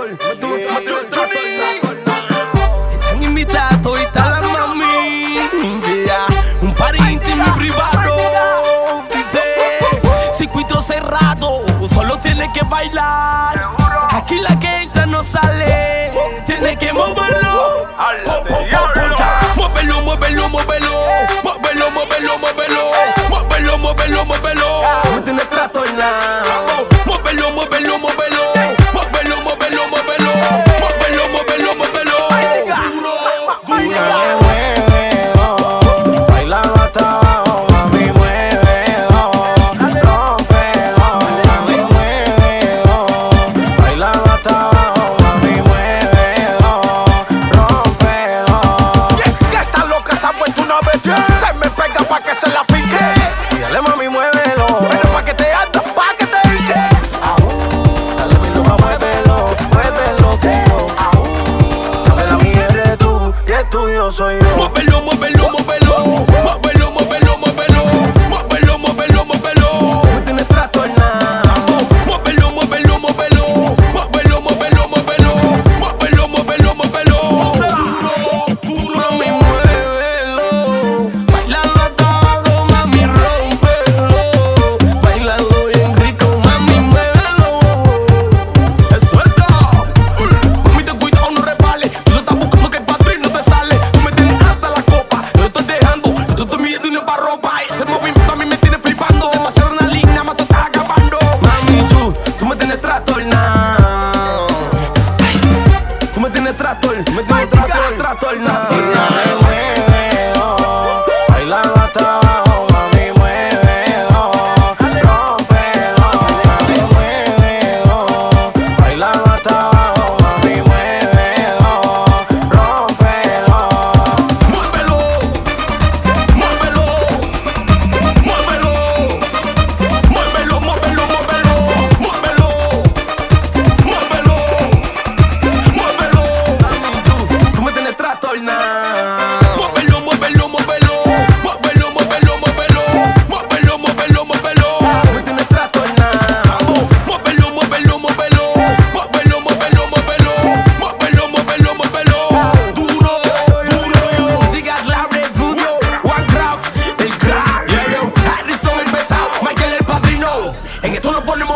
tractor. Están invitados y está la mami. Yeah. Un party íntimo y privado. Dice, circuito cerrado, solo tiene que bailar. Aquí la que entra no sale, tiene que moverlo. Muévelo, muévelo, muévelo. Muévelo, muévelo, muévelo. Muévelo, muévelo, muévelo. No tiene trastornado. Muévelo, muévelo, muévelo. Muévelo, muévelo, muévelo. Muévelo, muévelo, muévelo. Duro, duro. Bailando hasta abajo, mami, muévelo. Rómpelo, mami, muévelo. Bailando hasta abajo, mami, muévelo. Rómpelo. Que esta loca se ha vuelto una bestia. Se me pega pa' que se la finque. Y dale, mami, muévelo. Pero pa' que te anda, pa' que te hinque. Dale, mi loca, muévelo, muévelo, que yo. Sabe la mía eres tú, y es tuyo soy yo. Muévelo, muévelo, muévelo. Muévelo, muévelo, muévelo. Muévelo, muévelo, muévelo. No tiene trastornado. Muévelo, muévelo, muévelo. Muévelo, muévelo, muévelo. Muévelo, muévelo, muévelo. Duro, duro. Mami, muévelo. Bailando hasta abajo, mami, rómpelo. Bailando bien rico, mami, muévelo. Eso. Mami, ten cuidado, no resbales. Tú estás buscando que el patrón no te sale. Tú me tienes hasta la copa. Yo estoy dejando, yo estoy midiendo y no pa' ropa. Ese movimiento a mí me tiene flipando. Demasiada adrenalina, más tú estás acabando. Mami, tú me tienes trastornado. Tú me tienes trastornado. Me tienes trastornado. Y dale, muévelo. Bailando hasta abajo, mami, muévelo. Rómpelo, mami, muévelo. Bailando hasta abajo, mami, muévelo. Rómpelo. Muévelo, muévelo, muévelo, muévelo, muévelo, muévelo, muévelo, muévelo, muévelo. Tú me tienes trastornado. Muévelo, muévelo, muévelo, muévelo, muévelo, muévelo, muévelo, muévelo, muévelo. Me tienes trastornado. Muévelo, muévelo, muévelo, muévelo, muévelo, muévelo, muévelo, muévelo, muévelo. Duro, duro. Sigas Labre Studio, One Craft, el crack. Harrison el pesado, Michael el padrino. En esto nos ponemos